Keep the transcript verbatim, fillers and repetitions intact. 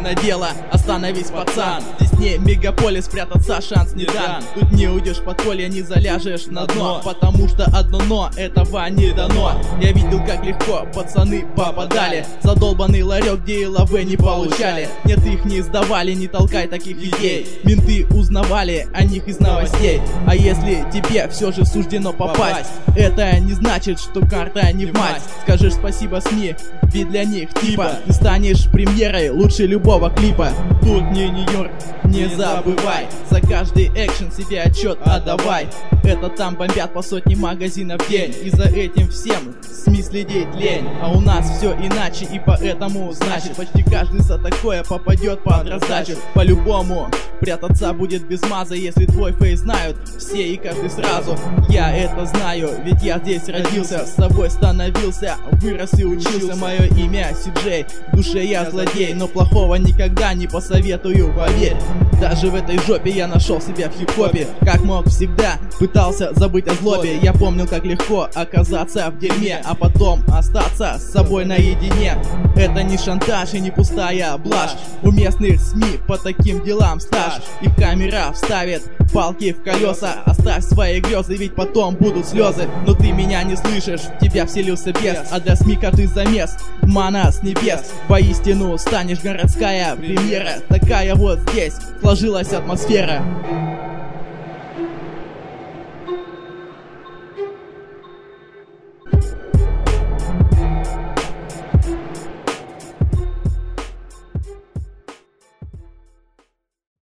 на дело, остановись, пацан. Здесь не мегаполис, спрятаться шанс не дан. Тут не уйдешь в подполье, не заляжешь на дно, потому что одно но, этого не дано. Я видел, как легко пацаны попадали, задолбанный ларек, где и лавы не получали. Нет, их не сдавали, не толкай таких идей. Менты узнавали о них из новостей. А если тебе все же суждено попасть, это не значит, что карта не в мать. Скажешь спасибо СМИ, ведь для них типа ты станешь премьерой лучше любого клипа. Тут не Нью-Йорк, не забывай, за каждый экшен себе отчет отдавай. Это там бомбят по сотне магазинов в день, и за этим всем СМИ следить лень. А у нас все иначе, и поэтому значит почти каждый за такое попадет под раздачу. По-любому прятаться будет без маза, если твой фейс знают все и каждый сразу. Я это знаю, ведь я здесь родился, с собой становился, вырос и учился. Мое имя Си-Джей, в душе я злодей, но плохого никогда не посоветую, поверь. Даже в этой жопе я нашел себя в хип-хопе. Как мог всегда, пытался забыть о злобе. Я помнил, как легко оказаться в дерьме, а потом остаться с собой наедине. Это не шантаж и не пустая блажь. У местных СМИ по таким делам стаж. Их камера вставит палки в колеса. Оставь свои грезы, ведь потом будут слезы. Но ты меня не слышишь, в тебя вселился бес. А для СМИ каждый замес, мана с небес. Воистину станешь городская премьера. Такая вот здесь сложилась атмосфера.